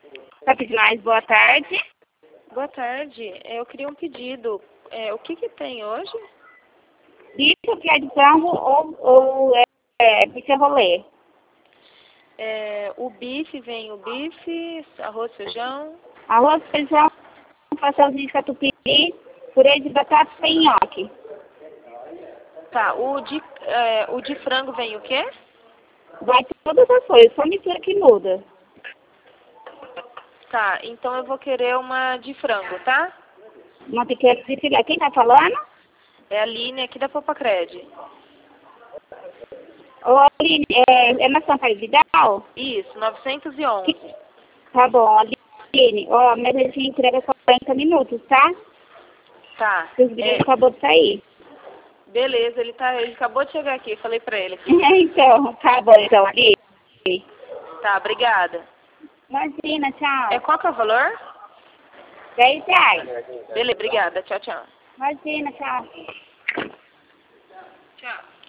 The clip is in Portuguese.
Capitães, boa tarde. Boa tarde. Eu queria um pedido. O que tem hoje? Bife, filé de frango ou bife rolê? O bife, vem o bife, arroz, feijão. Arroz, feijão, pastelzinho de catupiry, purê de batata e nhoque. Tá, o de frango vem o quê? Vai todas as coisas, só mistura que muda. Tá, então eu vou querer uma de frango, tá? Uma pequena de filé. Quem tá falando? É a Aline aqui da Popacred. Ô, Aline, é na Santa Vidal? Isso, 911. Tá bom, Aline. Ó, mas a gente entrega 40 minutos, tá? Tá. Porque os bilhetes acabou de sair. Beleza, ele acabou de chegar aqui, falei pra ele aqui. Então, tá bom, então, Aline. Tá, obrigada. Imagina, tchau. Qual que é o valor? 10 reais. Beleza, obrigada. Tchau, tchau. Imagina, tchau. Tchau.